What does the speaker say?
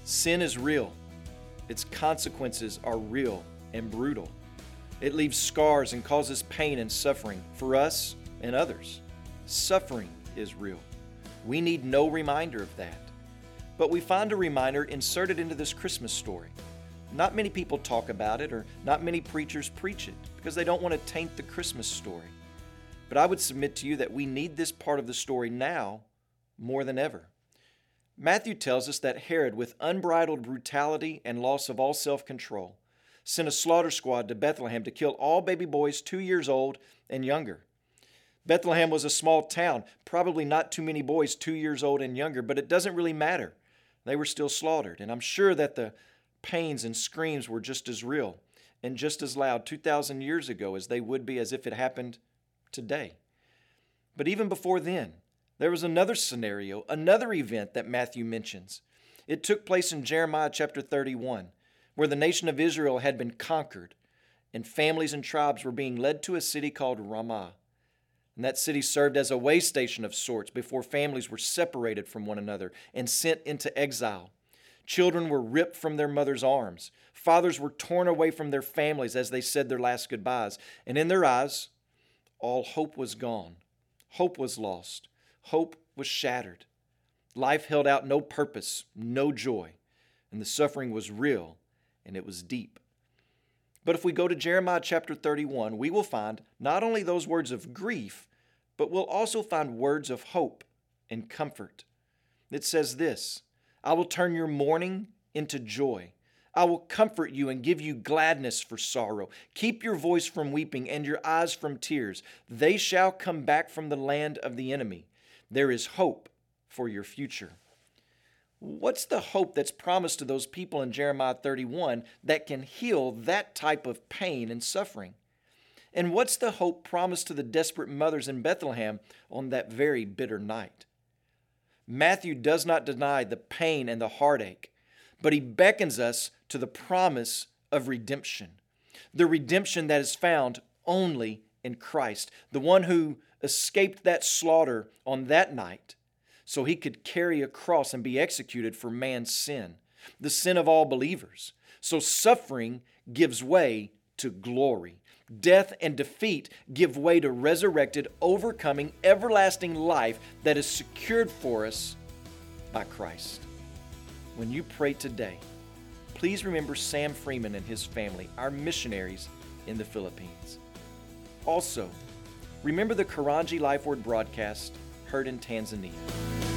Sin is real. Its consequences are real and brutal. It leaves scars and causes pain and suffering for us and others. Suffering is real. We need no reminder of that. But we find a reminder inserted into this Christmas story. Not many people talk about it, or not many preachers preach it, because they don't want to taint the Christmas story. But I would submit to you that we need this part of the story now more than ever. Matthew tells us that Herod, with unbridled brutality and loss of all self-control, sent a slaughter squad to Bethlehem to kill all baby boys 2 years old and younger. Bethlehem was a small town, probably not too many boys 2 years old and younger, but it doesn't really matter. They were still slaughtered, and I'm sure that the pains and screams were just as real and just as loud 2,000 years ago as they would be as if it happened today. But even before then, there was another scenario, another event that Matthew mentions. It took place in Jeremiah chapter 31, where the nation of Israel had been conquered, and families and tribes were being led to a city called Ramah. And that city served as a way station of sorts before families were separated from one another and sent into exile. Children were ripped from their mother's arms. Fathers were torn away from their families as they said their last goodbyes. And in their eyes, all hope was gone. Hope was lost. Hope was shattered. Life held out no purpose, no joy. And the suffering was real, and it was deep. But if we go to Jeremiah chapter 31, we will find not only those words of grief, but we'll also find words of hope and comfort. It says this, "I will turn your mourning into joy. I will comfort you and give you gladness for sorrow. Keep your voice from weeping and your eyes from tears. They shall come back from the land of the enemy. There is hope for your future." What's the hope that's promised to those people in Jeremiah 31 that can heal that type of pain and suffering? And what's the hope promised to the desperate mothers in Bethlehem on that very bitter night? Matthew does not deny the pain and the heartache, but he beckons us to the promise of redemption. The redemption that is found only in Christ, the one who escaped that slaughter on that night so he could carry a cross and be executed for man's sin, the sin of all believers. So suffering gives way to glory. Death and defeat give way to resurrected, overcoming, everlasting life that is secured for us by Christ. When you pray today, please remember Sam Freeman and his family, our missionaries in the Philippines. Also, remember the Karanji Life Word broadcast heard in Tanzania.